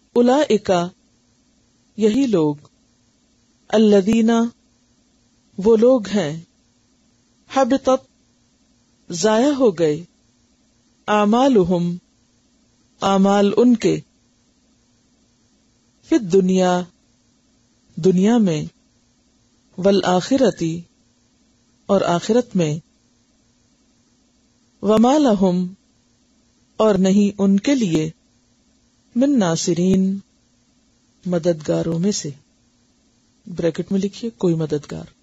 उलाइका यही लोग, अल्लदीना वो लोग हैं, हबितत जाया हो गए, आमालुहुम आमाल उनके, फिद दुनिया दुनिया में, वल आखिरती और आखिरत में, वमा लहुम और नहीं उनके लिए, मिन नासिरीन मददगारों में से। ब्रैकेट में लिखिए कोई मददगार।